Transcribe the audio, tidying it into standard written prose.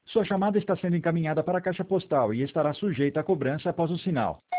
Sua chamada está sendo encaminhada para a caixa postal e estará sujeita a cobrança após o sinal.